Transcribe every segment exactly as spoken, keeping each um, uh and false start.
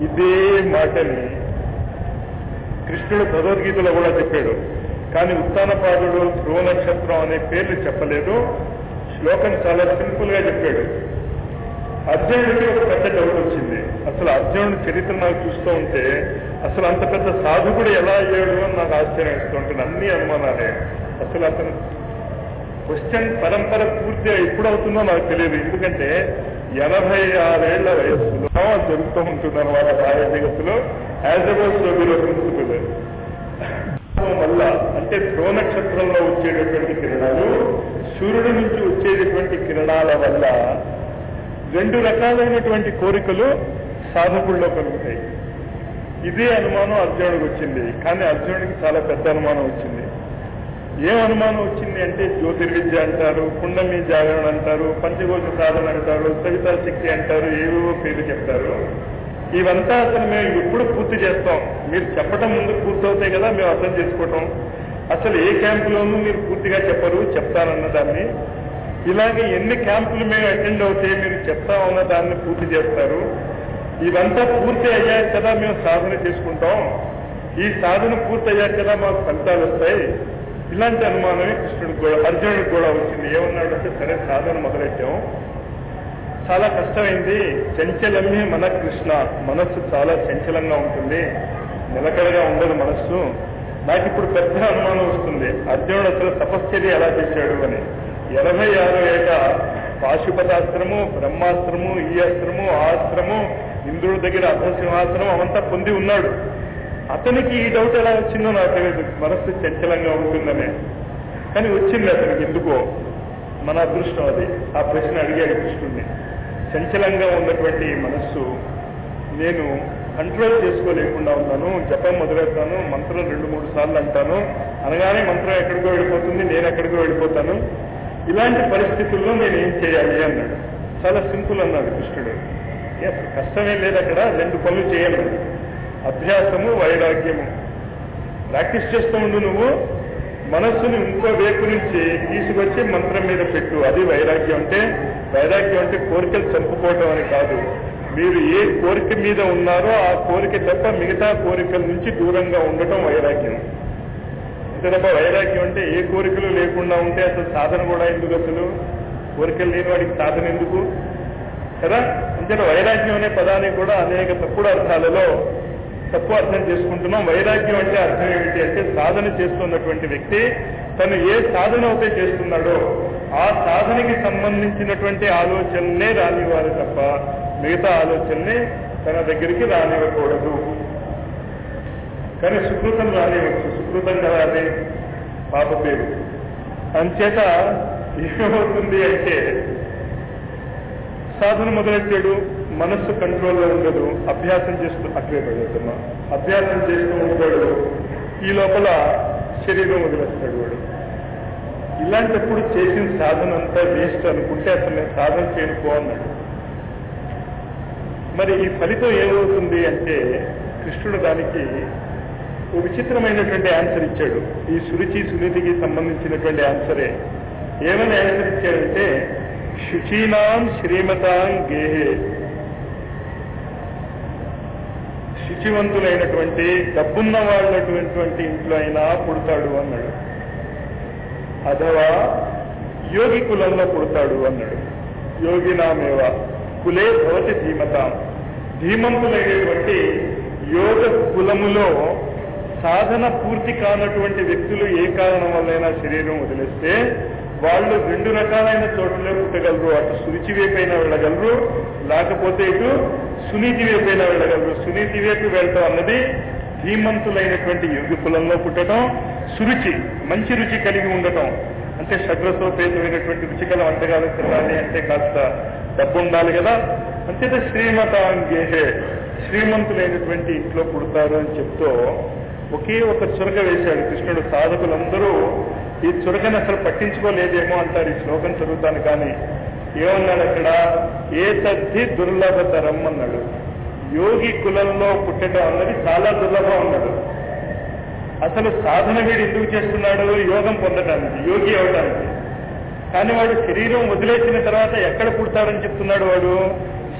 ఇదే మాటని కృష్ణుడు భగవద్గీతలో కూడా చెప్పాడు. కానీ ఉత్తానపాదుడు ధ్రువ నక్షత్రం అనే పేర్లు చెప్పలేదు. శ్లోకం చాలా సింపుల్ గా చెప్పాడు. అర్జునుడికి ఒక పెద్ద డౌట్ వచ్చింది. అసలు అర్జునుడి చరిత్ర నాకు చూస్తూ ఉంటే అసలు అంత పెద్ద సాధకుడు ఎలా అయ్యాడు అని నాకు ఆశ్చర్యం వేస్తూ ఉంటుంది. అన్ని అనుమానాలే. అసలు అతను క్వశ్చన్ పరంపర పూర్తిగా ఎప్పుడు అవుతుందో నాకు తెలియదు. ఎందుకంటే ఎనభై ఆరేళ్ల వయస్సులో జరుగుతూ ఉంటుంది అన్నమాట రాయ జగత్తులో యాజ్ అబౌట్ సోబిలో ప్రిన్సిపల్ వల్ల. అంటే ధ్రువ నక్షత్రంలో వచ్చేటటువంటి కిరణాలు సూర్యుడి నుంచి వచ్చేటటువంటి కిరణాల వల్ల రెండు రకాలైనటువంటి కోరికలు సాధకుల్లో కలుగుతాయి. ఇదే అనుమానం అర్జునుడికి వచ్చింది. కానీ అర్జునుడికి చాలా పెద్ద అనుమానం వచ్చింది. ఏం అనుమానం వచ్చింది అంటే జ్యోతిర్విద్య అంటారు, కుండలి జాగరణ అంటారు, పంచకోశ సాధన అంటారు, సవితా శక్తి అంటారు, ఏవేవో పేర్లు చెప్తారు. ఇవంతా అసలు మేము ఎప్పుడు పూర్తి చేస్తాం? మీరు చెప్పడం ముందు పూర్తవుతాయి కదా మేము అర్థం చేసుకోవటం. అసలు ఏ క్యాంపులోనూ మీరు పూర్తిగా చెప్పరు, చెప్తానన్న దాన్ని. ఇలాగే ఎన్ని క్యాంపులు మేము అటెండ్ అవుతాయి మీరు చెప్తామన్న దాన్ని పూర్తి చేస్తారు. ఇవంతా పూర్తి అయ్యాక కదా మేము సాధన చేసుకుంటాం. ఈ సాధన పూర్తి అయ్యాక కదా మాకు ఫలితాలు వస్తాయి. ఇలాంటి అనుమానమే కృష్ణుడికి కూడా అర్జునుడికి కూడా వచ్చింది. ఏమన్నాడంటే సరే సాధన మొదలెట్టాం, చాలా కష్టమైంది. చంచలమే మన కృష్ణ, మనస్సు చాలా చంచలంగా ఉంటుంది, నిలకడగా ఉండదు మనస్సు. నాకు ఇప్పుడు పెద్ద అనుమానం వస్తుంది అర్జునుడు అసలు తపశ్చర్య ఎలా చేశాడు అని. ఎనభై ఆరు ఏట పాశుపతాస్త్రము, బ్రహ్మాస్త్రము, ఈ అస్త్రము, ఆ అస్త్రము, ఇంద్రుడి దగ్గర అర్ధసింహాస్త్రం అవంతా పొంది ఉన్నాడు. అతనికి ఈ డౌట్ ఎలా వచ్చిందో నాకు తెలియదు, మనస్సు చంచలంగా ఉంటుందనే. కానీ వచ్చింది అతనికి ఎందుకో. మన అదృష్టం అది. ఆ ప్రశ్న అడిగాడు కృష్ణుడిని. చంచలంగా ఉన్నటువంటి మనస్సు నేను కంట్రోల్ చేసుకోలేకుండా ఉన్నాను, జపం మొదలెడతాను, మంత్రం రెండు మూడు సార్లు అంటాను, అనగానే మంత్రం ఎక్కడికో వెళ్ళిపోతుంది, నేను ఎక్కడికో వెళ్ళిపోతాను. ఇలాంటి పరిస్థితుల్లో నేను ఏం చేయాలి అన్నాడు. చాలా సింపుల్ అన్నాడు కృష్ణుడు. అసలు కష్టమేం లేదు అక్కడ, రెండు పనులు చేయాలి. అభ్యాసము, వైరాగ్యము. ప్రాక్టీస్ చేస్తూ ఉండు. నువ్వు మనస్సుని ఇంకో వైపు నుంచి తీసుకొచ్చి మంత్రం మీద పెట్టు. అది వైరాగ్యం. అంటే వైరాగ్యం అంటే కోరికలు చంపుకోవటం అని కాదు. మీరు ఏ కోరిక మీద ఉన్నారో ఆ కోరిక తప్ప మిగతా కోరికల నుంచి దూరంగా ఉండటం వైరాగ్యం. అంతే తప్ప వైరాగ్యం అంటే ఏ కోరికలు లేకుండా ఉంటే అసలు సాధన కూడా ఎందుకు? అసలు కోరికలు లేని వాడికి సాధన ఎందుకు కదా? అంటే వైరాగ్యం అనే పదానికి కూడా అనేక తప్పుడు అర్థాలలో తప్పు అర్థం చేసుకుంటున్నాం. వైరాగ్యం అంటే అర్థం ఏమిటి అంటే సాధన చేస్తున్నటువంటి వ్యక్తి తను ఏ సాధన అయితే చేస్తున్నాడో ఆ సాధనకి సంబంధించినటువంటి ఆలోచనలే రానివ్వాలి తప్ప మిగతా ఆలోచనని తన దగ్గరికి రానివ్వకూడదు. కానీ సుకృతం రానివ్వచ్చు. సుకృతం కదా అది పాప పేరు. అంచేత ఏమవుతుంది అంటే సాధన మొదలెట్టాడు, మనస్సు కంట్రోల్లో ఉండదు, అభ్యాసం చేస్తూ అట్లే పడుతున్నా అభ్యాసం చేస్తూ ఉంటాడు. ఈ లోపల శరీరం వదిలేస్తాడు వాడు. ఇలాంటప్పుడు చేసిన సాధన అంతా వేస్ట్ అనుకుంటే అసలు నేను సాధన చేయనుకో అన్నాడు. మరి ఈ ఫలితం ఏమవుతుంది అంటే కృష్ణుడు దానికి ఓ విచిత్రమైనటువంటి ఆన్సర్ ఇచ్చాడు. ఈ సురుచి సునీతికి సంబంధించినటువంటి ఆన్సరే. ఏమని ఆన్సర్ ఇచ్చాడంటే శుచీనాం శ్రీమతాం గేహే, శుచివంతులైనటువంటి డబ్బున్న వాళ్ళటువంటి ఇంట్లో అయినా పుడతాడు అన్నాడు. అథవా యోగి కులంలో పుడతాడు అన్నాడు. యోగినామేవ కులే భవతి ధీమతాం, ధీమంతులైనటువంటి యోగ కులములో సాధన పూర్తి కానటువంటి వ్యక్తులు ఏ కారణం వల్లైనా శరీరం వదిలేస్తే వాళ్ళు రెండు రకాలైన చోట్లే పుట్టగలరు. అటు సురుచి వైపైనా వెళ్ళగలరు, లేకపోతే ఇటు సునీతి వైపైనా వెళ్ళగలరు. సునీతి వైపు వెళ్ళటం అన్నది ధీమంతులైనటువంటి యోగి కులంలో పుట్టడం, సురుచి మంచి రుచి కలిగి ఉండటం అంటే షడ్రసోపేతమైనటువంటి రుచికల వంటకాలు తినాలి అంటే కాస్త డబ్బు ఉండాలి కదా. అంతేత శ్రీమతాంగేహే, శ్రీమంతులైనటువంటి ఇంట్లో పుడతారు అని చెప్తూ ఒకే ఒక చురక వేశాడు కృష్ణుడు. సాధకులందరూ ఈ చురకను అసలు పట్టించుకోలేదేమో అంటారు ఈ శ్లోకం చదువుతాను. కానీ ఏమన్నాడు అక్కడ? ఏ తద్ధి దుర్లభతరం అన్నాడు. యోగి కులంలో పుట్టడం అన్నది చాలా దుర్లభం అన్నాడు. అసలు సాధన వీడు ఎందుకు చేస్తున్నాడు? యోగం పొందడానికి, యోగి అవడానికి. కానీ వాడు శరీరం వదిలేసిన తర్వాత ఎక్కడ పుడతాడని చెప్తున్నాడు? వాడు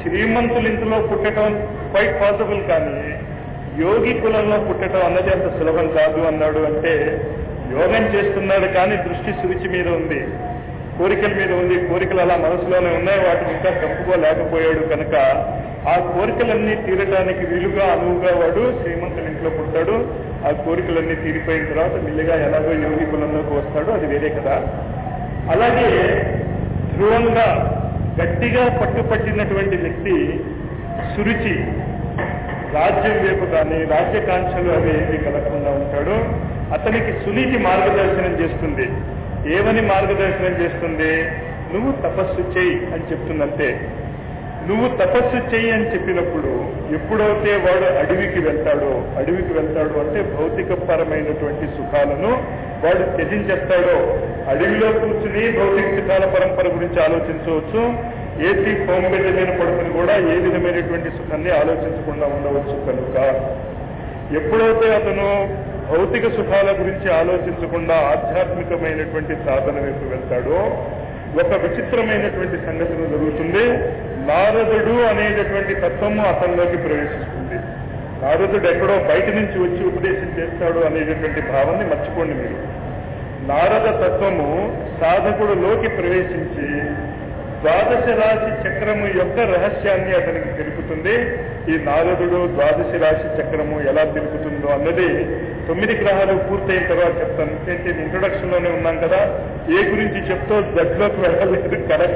శ్రీమంతులు ఇంట్లో పుట్టడం క్వైట్ పాసిబుల్, కానీ యోగి కులంలో పుట్టడం అన్నది అంత సులభం కాదు అన్నాడు. అంటే యోగం చేస్తున్నాడు కానీ దృష్టి సురుచి మీద ఉంది, కోరికల మీద ఉంది. కోరికలు అలా మనసులోనే ఉన్నాయి, వాటిని ఇంకా చంపుకోలేకపోయాడు కనుక ఆ కోరికలన్నీ తీరడానికి వీలుగా అనువుగా వాడు శ్రీమంతుల ఇంట్లో పుట్టాడు. ఆ కోరికలన్నీ తీరిపోయిన తర్వాత మెల్లిగా ఎలాగో యోగి కులంలోకి వస్తాడు, అది వేరే కదా. అలాగే ధ్రువంగా గట్టిగా పట్టుపట్టినటువంటి వ్యక్తి సురుచి, రాజ్యం వైపు కానీ రాజ్యకాంక్షలు అవి ఏమి కలగకుండా ఉంటాడు. అతనికి సునీతి మార్గదర్శనం చేస్తుంది. ఏమని మార్గదర్శనం చేస్తుంది? నువ్వు తపస్సు చేయి అని చెప్తుందంటే, నువ్వు తపస్సు చెయ్యి అని చెప్పినప్పుడు ఎప్పుడైతే వాడు అడవికి వెళ్తాడో, అడవికి వెళ్తాడు అంటే భౌతిక పరమైనటువంటి సుఖాలను వాడు త్యజించేస్తాడో, అడవిలో కూర్చుని భౌతిక సుఖాల పరంపర గురించి ఆలోచించవచ్చు, ఏసీ హోమ్ బెడ్ మీద పడుకుని కూడా ఏ విధమైనటువంటి సుఖాన్ని ఆలోచించకుండా ఉండవచ్చు. కనుక ఎప్పుడైతే అతను భౌతిక సుఖాల గురించి ఆలోచించకుండా ఆధ్యాత్మికమైనటువంటి సాధన వైపు వెళ్తాడో ఒక విచిత్రమైనటువంటి సంగతులు జరుగుతుంది. నారదుడు అనేటటువంటి తత్వము అతనిలోకి ప్రవేశిస్తుంది. నారదుడు ఎక్కడో బయట నుంచి వచ్చి ఉపదేశం చేస్తాడు అనేటటువంటి భావాన్ని మర్చిపోండి మీరు. నారద తత్వము సాధకుడులోకి ప్రవేశించి ద్వాదశ రాశి చక్రము యొక్క రహస్యాన్ని అతనికి తెలుపుతుంది. ఈ నారదుడు ద్వాదశ రాశి చక్రము ఎలా తెలుపుతుందో అన్నది తొమ్మిది గ్రహాలు పూర్తయిన తర్వాత చెప్తాను. ఏంటి ఇంట్రొడక్షన్ లోనే ఉన్నాం కదా, ఏ గురించి చెప్తో జడ్లోకి వెళ్ళలేదు కనుక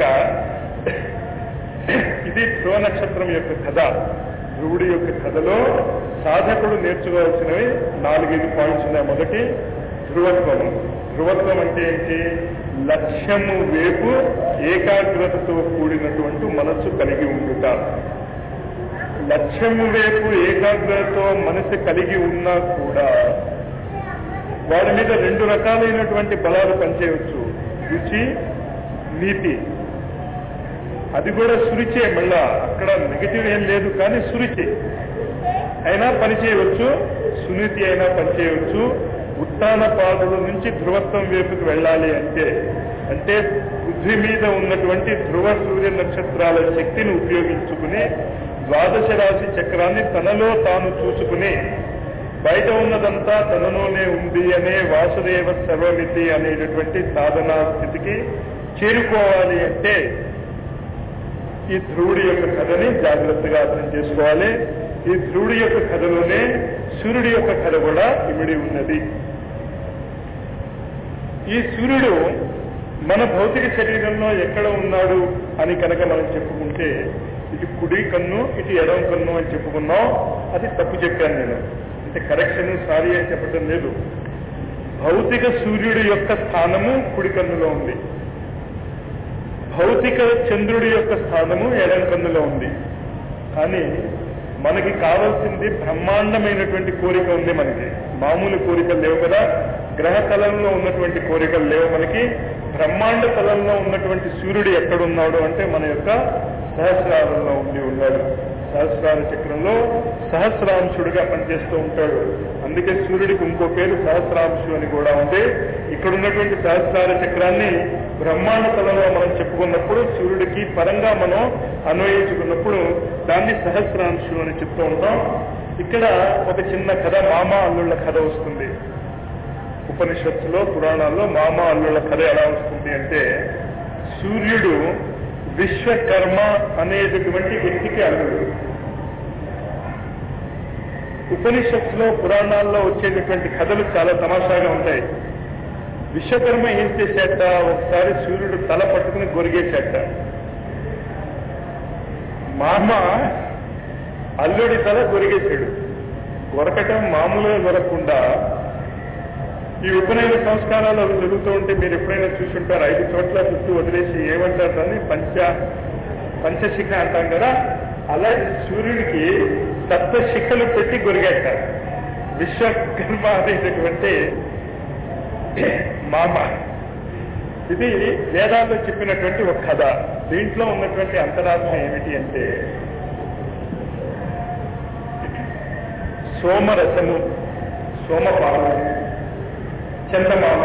ఇది ధ్రువ నక్షత్రం యొక్క కథ. ధ్రువుడి యొక్క కథలో సాధకుడు నేర్చుకోవాల్సినవి నాలుగైదు పాయింట్స్ ఉన్నాయి. మొదటి ధ్రువత్వం. ధ్రువత్వం అంటే ఏంటి? లక్ష్యము వైపు ఏకాగ్రతతో కూడినటువంటి మనస్సు కలిగి ఉండుట. లక్ష్యము వైపు ఏకాగ్రతతో మనసు కలిగి ఉన్నా కూడా వాడి మీద రెండు రకాలైనటువంటి బలాలు పనిచేయవచ్చు. రుచి, నీతి. అది కూడా సురుచే, మళ్ళా అక్కడ నెగిటివ్ ఏం లేదు, కానీ సురుచి అయినా పనిచేయవచ్చు, సునీతి అయినా పనిచేయవచ్చు. ఉత్తాన పాదుల నుంచి ధ్రువత్వం వైపుకి వెళ్ళాలి అంటే అంటే పృథ్వీ మీద ఉన్నటువంటి ధ్రువ సూర్య నక్షత్రాల శక్తిని ఉపయోగించుకుని ద్వాదశ రాశి చక్రాన్ని తనలో తాను చూసుకుని బయట ఉన్నదంతా తనలోనే ఉంది అనే వాసుదేవ సర్వమితి అనేటటువంటి సాధనా స్థితికి చేరుకోవాలి అంటే ఈ ధ్రువుడి యొక్క కథని జాగ్రత్తగా అర్థం చేసుకోవాలి. ఈ ధ్రువుడి యొక్క కథలోనే సూర్యుడి యొక్క కథ కూడా ఇమిడి ఉన్నది. ఈ సూర్యుడు మన భౌతిక శరీరంలో ఎక్కడ ఉన్నాడు అని కనుక మనం చెప్పుకుంటే, ఇటు కుడి కన్ను ఇటు ఎడమ కన్ను అని చెప్పుకున్నాం. అది తప్పు చెప్పాను నేను, అంటే కరెక్షన్ సారీ అని చెప్పడం లేదు. భౌతిక సూర్యుడి యొక్క స్థానము కుడి కన్నులో ఉంది, భౌతిక చంద్రుడి యొక్క స్థానము ఎడమ కన్నులో ఉంది. కానీ మనకి కావాల్సింది బ్రహ్మాండమైనటువంటి కోరిక ఉంది. మనకి మామూలు కోరికలు లేవు కదా, గ్రహ తలంలో ఉన్నటువంటి కోరికలు లేవు మనకి. బ్రహ్మాండ తలంలో ఉన్నటువంటి సూర్యుడు ఎక్కడున్నాడు అంటే మన యొక్క సహస్రారంలో ఉండి ఉన్నాడు. సహస్రార చక్రంలో సహస్రాంశుడిగా పనిచేస్తూ ఉంటాడు. అందుకే సూర్యుడికి ఇంకో పేరు సహస్రాంశు అని కూడా ఉంది. ఇక్కడ ఉన్నటువంటి సహస్రార చక్రాన్ని బ్రహ్మాండ తలంలో మనం చెప్పుకున్నప్పుడు, సూర్యుడికి పరంగా మనం అన్వయించుకున్నప్పుడు దాన్ని సహస్రాంశు అని చెప్తూ ఉంటాం. ఇక్కడ ఒక చిన్న కథ, మామ అల్లుళ్ళ కథ వస్తుంది. ఉపనిషత్తులో పురాణాల్లో మామ అల్లుళ్ళ కథ ఎలా వస్తుంది అంటే, సూర్యుడు విశ్వకర్మ అనేటటువంటి వ్యక్తికి అల్లుడు. ఉపనిషత్తులో పురాణాల్లో వచ్చేటటువంటి కథలు చాలా తమాషాగా ఉంటాయి. విశ్వకర్మ ఏం చేసేట, ఒకసారి సూర్యుడు తల పట్టుకుని గొరిగేసేట. మామ అల్లుడి తల గొరిగేశాడు. గొరకటం మామూలుగా గొరకకుండా ఈ ఉపనయన సంస్కారాలు అవి జరుగుతూ ఉంటే మీరు ఎప్పుడైనా చూసుంటారు. ఐదు చోట్ల చుట్టూ వదిలేసి ఏమంటారు దాన్ని, పంచ పంచశిఖ అంటాం కదా, అలా సూర్యుడికి సప్త శిఖలు పెట్టి గొరిగేస్తారు. విశ్వకర్మ అనేటటువంటి మామ. ఇది వేదాల్లో చెప్పినటువంటి ఒక కథ. దీంట్లో ఉన్నటువంటి అంతరార్థం ఏమిటి అంటే, సోమరసము, సోమపాలు, చందమామ,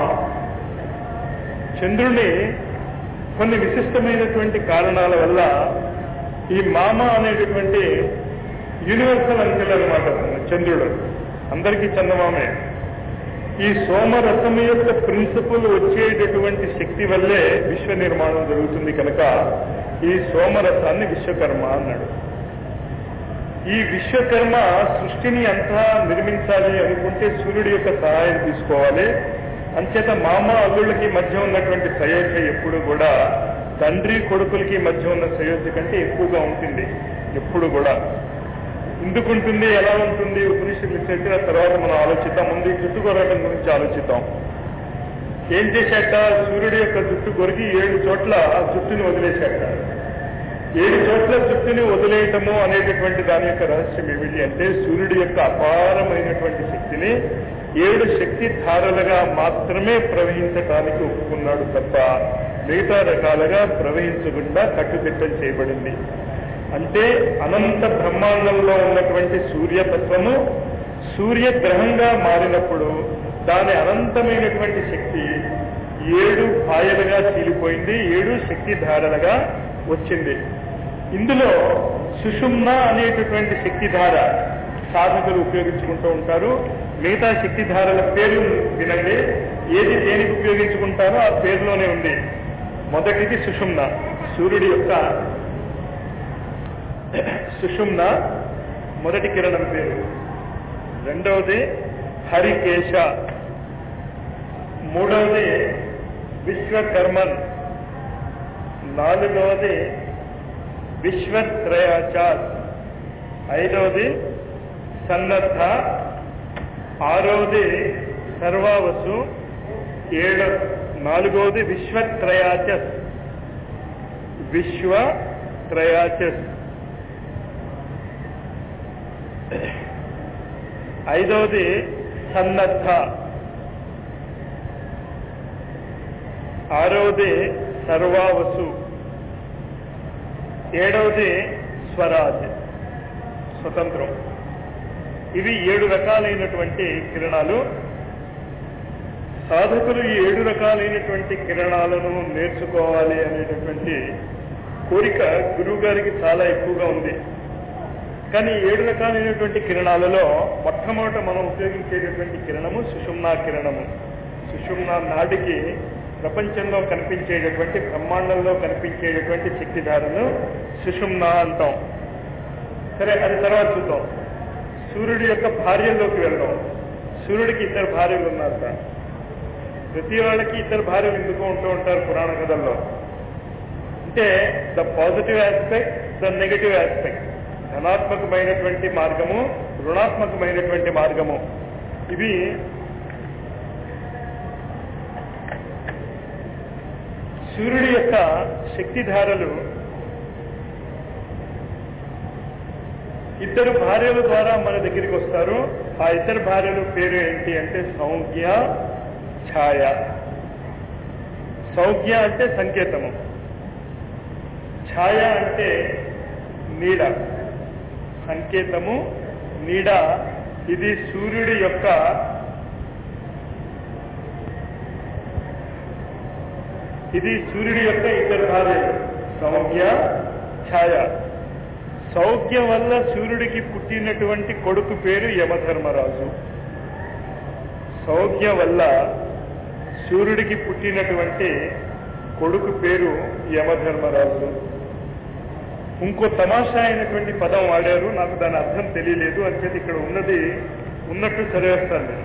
చంద్రుని కొన్ని విశిష్టమైనటువంటి కారణాల వల్ల ఈ మామ అనేటటువంటి యూనివర్సల్ అంకెల్ అనమాట చంద్రుడు, అందరికీ చందమామే. ఈ సోమరసం యొక్క ప్రిన్సిపల్ వచ్చేటటువంటి శక్తి వల్లే విశ్వ నిర్మాణం జరుగుతుంది కనుక ఈ సోమరసాన్ని విశ్వకర్మ అన్నాడు. ఈ విశ్వకర్మ సృష్టిని అంతా నిర్మించాలి అనుకుంటే సూర్యుడి యొక్క సహాయం తీసుకోవాలి. అంచేత మామ అల్లుళ్ళకి మధ్య ఉన్నటువంటి సయోధ్య ఎప్పుడు కూడా తండ్రి కొడుకులకి మధ్య ఉన్న సయోధ్య కంటే ఎక్కువగా ఉంటుంది ఎప్పుడు కూడా. ఎందుకుంటుంది, ఎలా ఉంటుంది, ఉపనిషత్తులు చర్చల తర్వాత మనం ఆలోచిద్దాం. ముందు ఈ జుట్టు కొరకడం గురించి ఆలోచిద్దాం. ఏం చేశాక సూర్యుడి యొక్క జుట్టు కొరికి ఏడు చోట్ల ఆ జుట్టుని వదిలేశాక, ఏడు చోట్ల జుట్టుని వదిలేయటము అనేటటువంటి దాని యొక్క రహస్యం ఏమిటి అంటే సూర్యుడి యొక్క అపారమైనటువంటి శక్తిని ఏడు శక్తి ధారలుగా మాత్రమే ప్రవహించటానికి ఒప్పుకున్నాడు తప్ప మిగతా రకాలుగా ప్రవహించకుండా కట్టుదిట్టం చేయబడింది. అంటే అనంత బ్రహ్మాండంలో ఉన్నటువంటి సూర్యతత్వము సూర్యగ్రహంగా మారినప్పుడు దాని అనంతమైనటువంటి శక్తి ఏడు పాయలుగా చీలిపోయింది, ఏడు శక్తి ధారలుగా వచ్చింది. ఇందులో సుషుమ్న అనేటటువంటి శక్తిధార సాధకులు ఉపయోగించుకుంటూ ఉంటారు. మిగతా శక్తిధారల పేర్లు వినండి, ఏది దేనికి ఉపయోగించుకుంటారో ఆ పేరులోనే ఉంది. మొదటిది సుషుమ్న, సూర్యుడి యొక్క సుషుమ్న మొదటి కిరణం పేరు. రెండవది హరికేశ, మూడవది విశ్వకర్మన్, నాలుగవది విశ్వత్రయాచార్, ఐదవది సన్నద్ధ, ఆరవది సర్వావసు, ఏడు నాలుగవది విశ్వత్రయాచస్, విశ్వత్రయాచస్, ఐదవది సన్నద్ధ, ఆరవది సర్వావసు, ఏడవది స్వరాజ్, స్వతంత్రం. ఇవి ఏడు రకాలైనటువంటి కిరణాలు. సాధకులు ఈ ఏడు రకాలైనటువంటి కిరణాలను నేర్చుకోవాలి అనేటటువంటి కోరిక గురువు గారికి చాలా ఎక్కువగా ఉంది. కానీ ఏడు రకాలైనటువంటి కిరణాలలో మొట్టమొదట మనం ఉపయోగించేటటువంటి కిరణము సుషుమ్నా కిరణము. సుషుమ్నా నాటికి ప్రపంచంలో కనిపించేటటువంటి బ్రహ్మాండంలో కనిపించేటటువంటి శక్తిధారను సుషుమ్నా అంటాం. సరే, అది తర్వాత చూద్దాం. సూర్యుడి యొక్క భార్యల్లోకి వెళ్దాం. సూర్యుడికి ఇద్దరు భార్యలు ఉన్నారు. ప్రతి వాళ్ళకి ఇద్దరు భార్యలు ఎందుకు ఉంటూ ఉంటారు పురాణ కథల్లో అంటే the positive aspect, the negative aspect, ధనాత్మకమైనటువంటి మార్గము, రుణాత్మకమైనటువంటి మార్గము. ఇవి సూర్యుడి యొక్క శక్తిధారలు ఇద్దరు భార్యల ద్వారా మన దగ్గరికి వస్తారు. ఆ ఇద్దరు భార్యల పేరు ఏంటి అంటే సౌజ్ఞ, ఛాయ. సౌజ్ఞ అంటే సంకేతము, ఛాయ అంటే నీడ. సంకేతము, నీడ. ఇది సూర్యుడి యొక్క ఇది సూర్యుడి యొక్క ఇద్దరు భార్యలు సౌజ్ఞ, ఛాయ. సౌజ్ఞ వల్ల సూర్యుడికి పుట్టినటువంటి కొడుకు పేరు యమధర్మరాజు. సౌజ్ఞ వల్ల సూర్యుడికి పుట్టినటువంటి కొడుకు పేరు యమధర్మరాజు. ఇంకో తమాషా అయినటువంటి పదం వాడారు, నాకు దాని అర్థం తెలియలేదు. అంచేది ఇక్కడ ఉన్నది ఉన్నట్టు చదివేస్తాను నేను.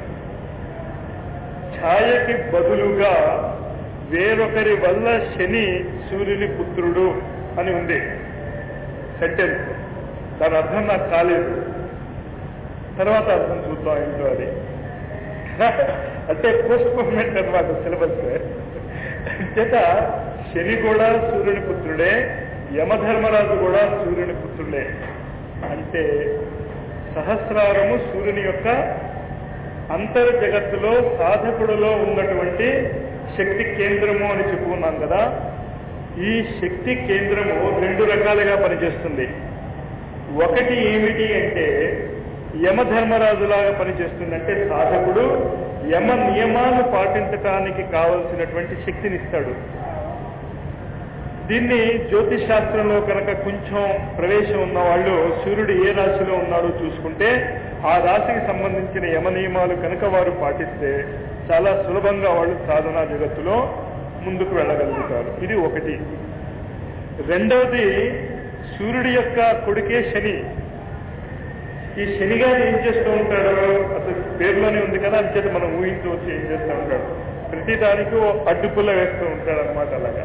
ఛాయకి బదులుగా వేరొకరి వల్ల శని సూర్యుని పుత్రుడు అని ఉంది సెంటెన్స్. దాని అర్థం నాకు కాలేదు, తర్వాత అర్థం చూద్దాం ఏంటో అది. అంటే పోస్ట్ పోన్మెంట్ అనమాట సిలబస్. చేత శని కూడా సూర్యుని పుత్రుడే, యమధర్మరాజు కూడా సూర్యుని పుత్రుడే. అంటే సహస్రారము సూర్యుని యొక్క అంతర్ జగత్తులో సాధకుడులో ఉన్నటువంటి శక్తి కేంద్రము అని చెప్పుకున్నాం కదా. ఈ శక్తి కేంద్రము రెండు రకాలుగా పనిచేస్తుంది. ఒకటి ఏమిటి అంటే యమధర్మరాజులాగా పనిచేస్తుంది. అంటే సాధకుడు యమ నియమాలు పాటించటానికి కావలసినటువంటి శక్తినిస్తాడు. దీన్ని జ్యోతిష్ శాస్త్రంలో కనుక కొంచెం ప్రవేశం ఉన్న వాళ్ళు సూర్యుడు ఏ రాశిలో ఉన్నాడో చూసుకుంటే ఆ రాశికి సంబంధించిన యమ నియమాలు కనుక వారు పాటిస్తే చాలా సులభంగా వాళ్ళు సాధనా జగత్తులో ముందుకు వెళ్ళగలుగుతారు. ఇది ఒకటి. రెండవది, సూర్యుడి యొక్క కొడుకే శని. ఈ శనిగారు ఏం చేస్తూ ఉంటాడు? అసలు పేరులోనే ఉంది కదా, అంచేత మనం ఊహించవచ్చు ఏం చేస్తూ ఉంటాడు. ప్రతిదానికి అడ్డుపుల్ల వేస్తూ ఉంటాడు అనమాట. అలాగా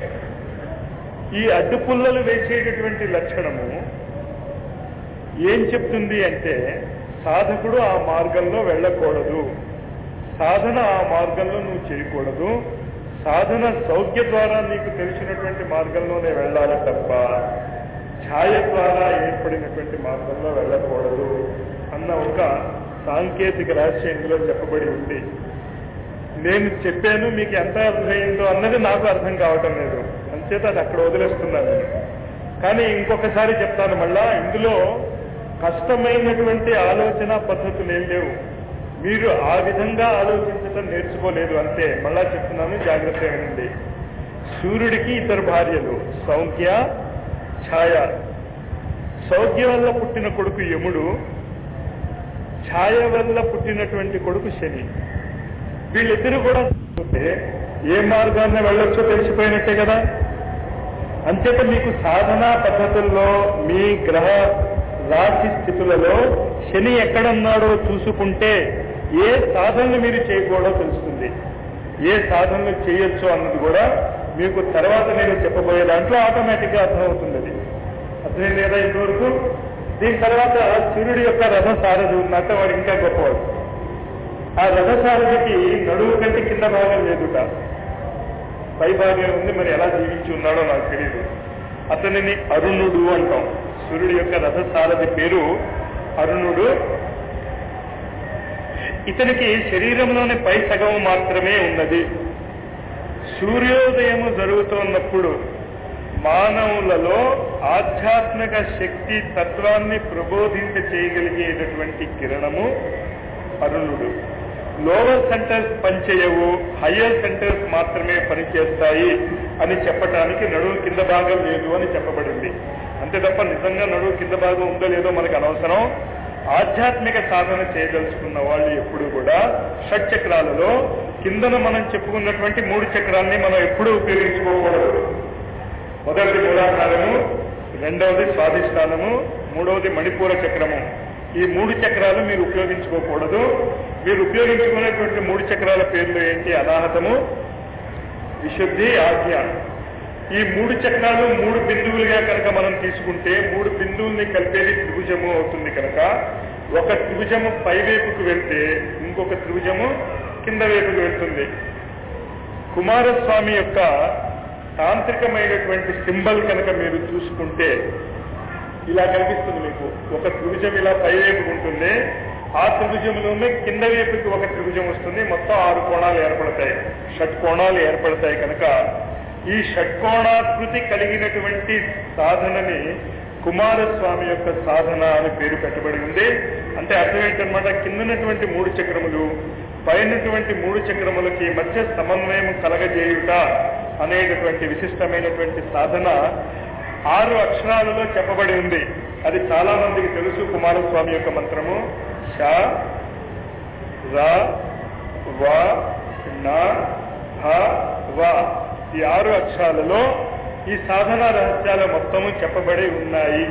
ఈ అడ్డుపుల్లలు వేసేటటువంటి లక్షణము ఏం చెప్తుంది అంటే సాధకుడు ఆ మార్గంలో వెళ్ళకూడదు, సాధన ఆ మార్గంలో నువ్వు చేయకూడదు, సాధన సౌఖ్య ద్వారా నీకు తెలిసినటువంటి మార్గంలోనే వెళ్ళాలి తప్ప ఛాయ ద్వారా ఏర్పడినటువంటి మార్గంలో వెళ్ళకూడదు అన్న ఒక సాంకేతిక రహస్యం ఇందులో చెప్పబడి ఉంది. నేను చెప్పాను, మీకు ఎంత అర్థమైందో అన్నది నాకు అర్థం కావటం లేదు, అంచేత అది అక్కడ వదిలేస్తున్నాను నేను. కానీ ఇంకొకసారి చెప్తాను మళ్ళా, ఇందులో కష్టమైనటువంటి ఆలోచన పద్ధతులు ఏం లేవు. మీరు ఆ విధంగా ఆలోచించడం నేర్చుకోలేదు అంతే. మళ్ళా చెప్తున్నాను, జాగ్రత్త వినండి. సూర్యుడికి ఇద్దరు భార్యలు, సౌఖ్య, ఛాయ. సౌఖ్య వల్ల పుట్టిన కొడుకు యముడు, ఛాయ వల్ల పుట్టినటువంటి కొడుకు శని. వీళ్ళిద్దరూ కూడా ఏ మార్గాన్ని వెళ్ళొచ్చో తెలిసిపోయినట్టే కదా. అంచేత మీకు సాధనా పద్ధతుల్లో మీ గ్రహ రాశి స్థితులలో శని ఎక్కడున్నాడో చూసుకుంటే ఏ సాధనలు మీరు చేయకూడదో తెలుస్తుంది, ఏ సాధనలు చేయొచ్చు అన్నది కూడా మీకు తర్వాత నేను చెప్పబోయే దాంట్లో ఆటోమేటిక్గా అర్థమవుతుంది. అది అర్థం లేదా ఇంతవరకు? దీని తర్వాత సూర్యుడి యొక్క రథ సారథి ఉన్నట్టు వాడు ఇంకా గొప్పవాడు. ఆ రథసారథికి నడువు కంటే కింద భాగం లేదుట, పై భాగం ఉంది. మరి ఎలా జీవించి ఉన్నాడో నాకు తెలియదు. అతనిని అరుణుడు అంటాం. సూర్యుడి యొక్క రథసారథి పేరు అరుణుడు. ఇతనికి శరీరంలోని పై సగం మాత్రమే ఉన్నది. సూర్యోదయము జరుగుతున్నప్పుడు మానవులలో ఆధ్యాత్మిక శక్తి తత్వాన్ని ప్రబోధింప చేయగలిగేటటువంటి కిరణము అరుణుడు. లోవర్ సెంటర్స్ పనిచేయవు, హయ్యర్ సెంటర్స్ మాత్రమే పనిచేస్తాయి అని చెప్పటానికి నడువు కింద భాగం లేదు అని చెప్పబడింది. అంతే తప్ప నిజంగా నడువు కింద భాగం ఉందో లేదో మనకు అనవసరం. ఆధ్యాత్మిక సాధన చేయదలుచుకున్న వాళ్ళు ఎప్పుడు కూడా షట్ చక్రాలలో కిందన మనం చెప్పుకున్నటువంటి మూడు చక్రాల్ని మనం ఎప్పుడూ ఉపయోగించుకోకూడదు. మొదటిది మూలాధారము, రెండవది స్వాధిష్టానము, మూడవది మణిపూర చక్రము. ఈ మూడు చక్రాలు మీరు ఉపయోగించుకోకూడదు. మీరు ఉపయోగించుకునేటువంటి మూడు చక్రాల పేర్లు ఏంటి? అనాహతము, విశుద్ధి, ఆజ్ఞ. ఈ మూడు చక్రాలు మూడు బిందువులుగా కనుక మనం తీసుకుంటే మూడు బిందువుల్ని కలిపేది త్రిభుజము అవుతుంది. కనుక ఒక త్రిభుజము పై వైపుకు వెళ్తే ఇంకొక త్రిభుజము కింద వైపుకు వెళ్తుంది. కుమారస్వామి యొక్క తాంత్రికమైనటువంటి సింబల్ కనుక మీరు చూసుకుంటే ఇలా కనిపిస్తుంది మీకు. ఒక త్రిభుజం ఇలా పై వైపుకు ఉంటుంది, ఆ త్రిభుజంలోనే కింద వైపుకి ఒక త్రిభుజం వస్తుంది. మొత్తం ఆరు కోణాలు ఏర్పడతాయి, షట్కోణాలు ఏర్పడతాయి. కనుక ఈ షట్కోణాకృతి కలిగినటువంటి సాధనని కుమారస్వామి యొక్క సాధన అని పేరు పెట్టబడి ఉంది. అంటే అర్థం ఏంటనమాట, కిందనటువంటి మూడు చక్రములు పైనటువంటి మూడు చక్రములకి మధ్య సమన్వయం కలగజేయుట అనేటటువంటి విశిష్టమైనటువంటి సాధన ఆరు అక్షరాలలో చెప్పబడి ఉంది. అది చాలా మందికి తెలుసు. కుమారస్వామి యొక్క మంత్రము ష, ర, వ, న, హ, వ. ఈ ఆరు అక్షరాలలో ఈ సాధన రహస్యాలు మొత్తము చెప్పబడి ఉన్నాయి.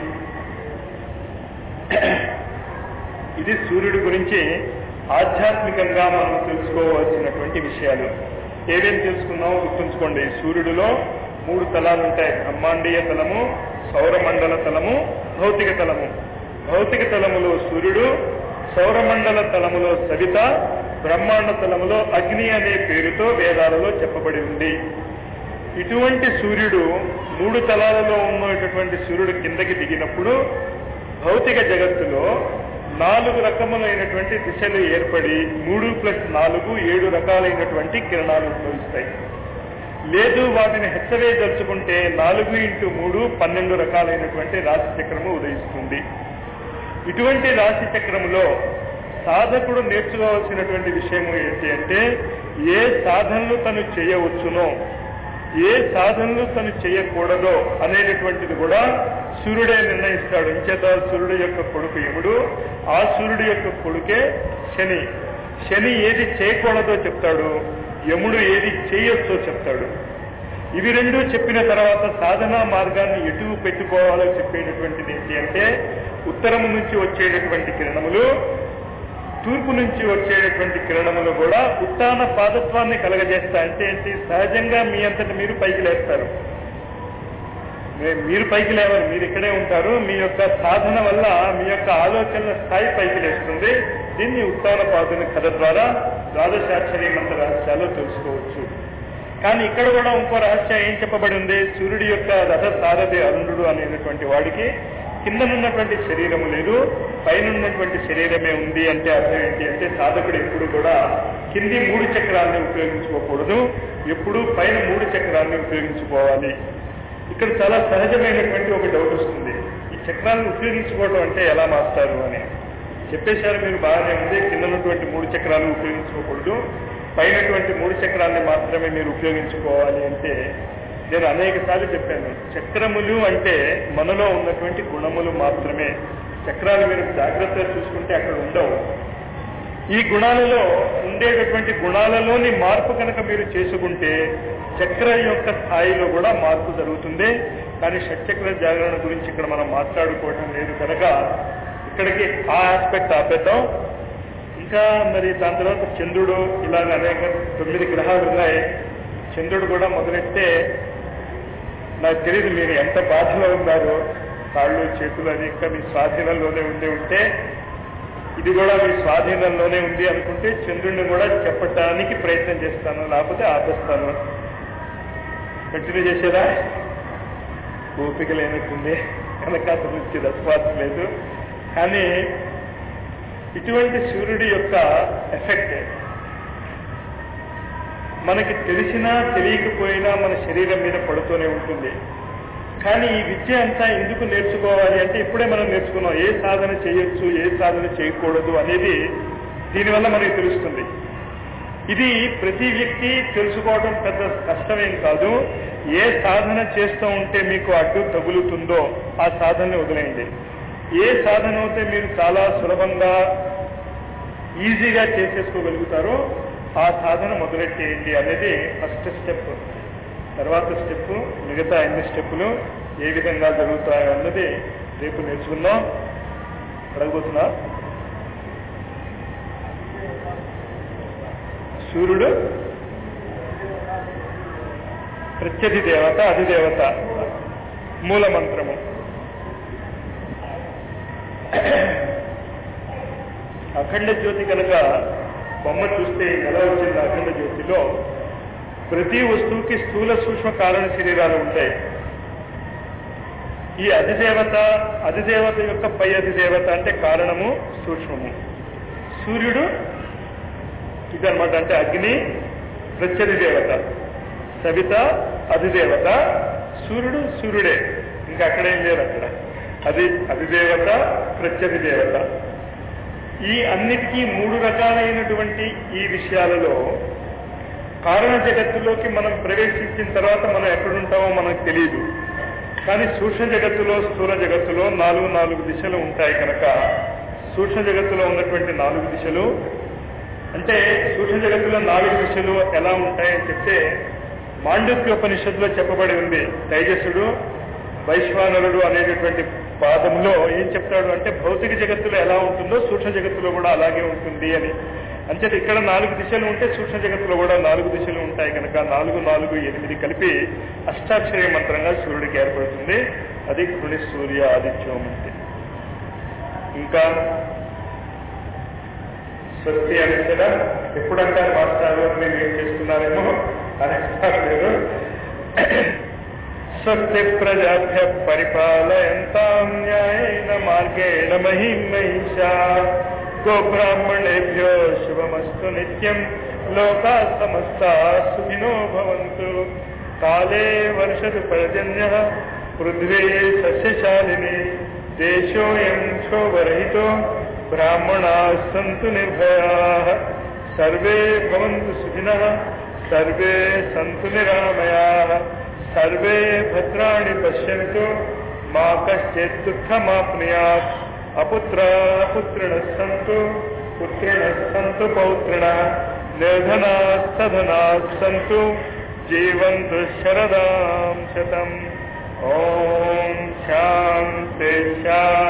ఇది సూర్యుడి గురించి ఆధ్యాత్మికంగా మనం తెలుసుకోవాల్సినటువంటి విషయాలు. ఏమేం తెలుసుకున్నామో గుర్తుంచుకోండి. సూర్యుడిలో మూడు తలాలు ఉంటాయి: బ్రహ్మాండీయ తలము, సౌరమండల తలము, భౌతిక తలము. భౌతిక తలములో సూర్యుడు, సౌరమండల తలములో సవిత, బ్రహ్మాండ తలములో అగ్ని అనే పేరుతో వేదాలలో చెప్పబడి ఉంది. ఇటువంటి సూర్యుడు మూడు తలాలలో ఉన్నటువంటి సూర్యుడు కిందకి దిగినప్పుడు భౌతిక జగత్తులో నాలుగు రకములైనటువంటి దిశలు ఏర్పడి మూడు ప్లస్ నాలుగు ఏడు రకాలైనటువంటి కిరణాలు ఉద్భవిస్తాయి. లేదు వాటిని హెచ్చవేయదలుచుకుంటే నాలుగు ఇంటూ మూడు పన్నెండు రకాలైనటువంటి రాశి చక్రము ఉదయిస్తుంది. ఇటువంటి రాశి చక్రములో సాధకుడు నేర్చుకోవాల్సినటువంటి విషయము ఏంటి అంటే, ఏ సాధనలు తను చేయవచ్చునో ఏ సాధనలు తను చేయకూడదో అనేటటువంటిది కూడా సూర్యుడే నిర్ణయిస్తాడు. ఇంచేత సూర్యుడు యొక్క కొడుకు యముడు, ఆ సూర్యుడు యొక్క కొడుకే శని. శని ఏది చేయకూడదో చెప్తాడు, యముడు ఏది చేయొచ్చో చెప్తాడు. ఇవి రెండు చెప్పిన తర్వాత సాధనా మార్గాన్ని ఎటు పెట్టుకోవాలో చెప్పేటటువంటిది ఏంటి అంటే, ఉత్తరము నుంచి వచ్చేటటువంటి కిరణములు, తూర్పు నుంచి వచ్చేటటువంటి కిరణములు కూడా ఉత్తాన పాదత్వాన్ని కలగజేస్తాయి. అంటే ఏంటి, సహజంగా మీ అంతటి మీరు పైకి లేస్తారు. మీరు పైకి లేవరు, మీరు ఇక్కడే ఉంటారు. మీ యొక్క సాధన వల్ల మీ యొక్క ఆలోచనల స్థాయి పైకి లేస్తుంది. దీన్ని ఉత్తాన పాదుని కథ ద్వారా ద్వాదశాక్షరి మంత్ర రహస్యాలు తెలుసుకోవచ్చు. కానీ ఇక్కడ కూడా ఇంకో రహస్యం ఏం చెప్పబడి ఉంది, సూర్యుడి యొక్క రథ సారథి అరుణుడు అనేటటువంటి వాడికి కిందనున్నటువంటి శరీరము లేదు, పైన ఉన్నటువంటి శరీరమే ఉంది. అంటే అర్థం ఏంటి అంటే, సాధకుడు ఎప్పుడు కూడా కింది మూడు చక్రాన్ని ఉపయోగించుకోకూడదు, ఎప్పుడు పైన మూడు చక్రాన్ని ఉపయోగించుకోవాలి. ఇక్కడ చాలా సహజమైనటువంటి ఒక డౌట్ వస్తుంది, ఈ చక్రాలను ఉపయోగించుకోవడం అంటే ఎలా మాస్తారు అని చెప్పేశారు. మీరు బాగానే ఉంది, కింద ఉన్నటువంటి మూడు చక్రాలు ఉపయోగించుకోకూడదు, పైనటువంటి మూడు చక్రాన్ని మాత్రమే మీరు ఉపయోగించుకోవాలి అంటే, నేను అనేక సార్లు చెప్పాను, చక్రములు అంటే మనలో ఉన్నటువంటి గుణములు మాత్రమే. చక్రాలు మీరు జాగ్రత్తగా చూసుకుంటే అక్కడ ఉండవు. ఈ గుణాలలో ఉండేటటువంటి గుణాలలోని మార్పు కనుక మీరు చేసుకుంటే చక్రం యొక్క స్థాయిలో కూడా మార్పు జరుగుతుంది. కానీ షట్చక్ర జాగరణ గురించి ఇక్కడ మనం మాట్లాడుకోవడం లేదు కనుక ఇక్కడికి ఆ ఆస్పెక్ట్ ఆపేద్దాం. ఇంకా మరి దాని తర్వాత చంద్రుడు, ఇలాగ అనేక తొమ్మిది గ్రహాలు ఉన్నాయి. చంద్రుడు కూడా మొదలెడితే నాకు తెలియదు మీరు ఎంత బాధలో ఉన్నారో, కాళ్ళు చేతులు అని ఇంకా మీ స్వాధీనంలోనే ఉండి ఉంటే, ఇది కూడా మీ స్వాధీనంలోనే ఉంది అనుకుంటే చంద్రుడిని కూడా చెప్పడానికి ప్రయత్నం చేస్తాను, లేకపోతే ఆపేస్తాను. కంటిన్యూ చేసేదా? ఓపిక లేనట్టుంది కనుక అసలు నుంచి రెస్పాన్స్ లేదు. కానీ ఇటువంటి సూర్యుడి యొక్క ఎఫెక్ట్ మనకి తెలిసినా తెలియకపోయినా మన శరీరం మీద పడుతూనే ఉంటుంది. కానీ ఈ విద్య అంతా ఎందుకు నేర్చుకోవాలి అంటే, ఇప్పుడే మనం నేర్చుకున్నాం ఏ సాధన చేయొచ్చు, ఏ సాధన చేయకూడదు అనేది దీనివల్ల మనకి తెలుస్తుంది. ఇది ప్రతి వ్యక్తి తెలుసుకోవడం పెద్ద కష్టమేం కాదు. ఏ సాధన చేస్తూ ఉంటే మీకు అడ్డు తగులుతుందో ఆ సాధనని వదిలేయండి. ఏ సాధన అయితే మీరు చాలా సులభంగా ఈజీగా చేసేసుకోగలుగుతారో ఆ సాధన మొదలెట్టేయండి అనేది ఫస్ట్ స్టెప్. తర్వాత స్టెప్ మిగతా అన్ని స్టెప్పులు ఏ విధంగా జరుగుతాయో అన్నది రేపు నేర్చుకుందాం. అడగబోతున్నా, సూర్యుడు ప్రత్యధి దేవత, అధిదేవత, మూల మంత్రము. అఖండ జ్యోతి కనుక బొమ్మ చూస్తే ఎలా వచ్చింది, అఖండ జ్యోతిలో ప్రతి వస్తువుకి స్థూల సూక్ష్మ కారణ శరీరాలు ఉంటాయి. ఈ అధిదేవత, అధిదేవత యొక్క పై అధిదేవత అంటే కారణము సూక్ష్మము. సూర్యుడు ఇదనమాట, అంటే అగ్ని ప్రత్యధి దేవత, సవిత అధిదేవత, సూర్యుడు సూర్యుడే, ఇంకా అక్కడేం లేదు. అక్కడ అది అధిదేవత, ప్రత్యధి దేవత. ఈ అన్నిటికీ మూడు రకాలైనటువంటి ఈ విషయాలలో కారణ జగత్తులోకి మనం ప్రవేశించిన తర్వాత మనం ఎక్కడుంటామో మనకు తెలియదు. కానీ సూక్ష్మ జగత్తులో, స్థూల జగత్తులో నాలుగు నాలుగు దిశలు ఉంటాయి కనుక సూక్ష్మ జగత్తులో ఉన్నటువంటి నాలుగు దిశలు అంటే, సూక్ష్మ జగత్తులో నాలుగు దిశలు ఎలా ఉంటాయని చెప్తే మాండూక్యోపనిషత్తులో చెప్పబడి ఉంది. తైజసుడు, వైశ్వానరుడు అనేటటువంటి పాదంలో ఏం చెప్తాడు అంటే, భౌతిక జగత్తులో ఎలా ఉంటుందో సూక్ష్మ జగత్తులో కూడా అలాగే ఉంటుంది అని. అంచేత ఇక్కడ నాలుగు దిశలు ఉంటే సూక్ష్మ జగత్తులో కూడా నాలుగు దిశలు ఉంటాయి కనుక నాలుగు నాలుగు ఎనిమిది కలిపి అష్టాక్షరీ మంత్రంగా సూర్యుడికి ఏర్పడుతుంది. అది కృణి సూర్య ఆదిత్యం అంటే. ఇంకా స్వస్తి అనేసరా ఎప్పుడంటారు మాస్టారు మీరు ఏం చేస్తున్నారేమో అనేస్తారు. స్వస్తి ప్రజాభ్య పరిపాలయంతాం న్యాయేన మార్గేణ మహిం మహిషా గోబ్రాహ్మణేభ్యో శుభమస్తు నిత్యం లోకా సమస్తా సుఖినో భవంతు. కాలే వర్షతు పర్జన్యః పృథ్వీ సస్యశాలిని దేశోయం క్షోభరహితో బ్రాహ్మణాః సంతు నిర్భయాః. సర్వే భవంతు సుఖినః सर्वे सन्तु निरामयाः सर्वे भद्राणि पश्यन्तु मा कश्चित् दुःखमाप्नुयात् अपुत्राः पुत्रिणः सन्तु पुत्रिणः सन्तु पौत्रिणः निर्धनाः सधनाः सन्तु जीवन्तु शरदां शतम्। ॐ शान्ति शान्ति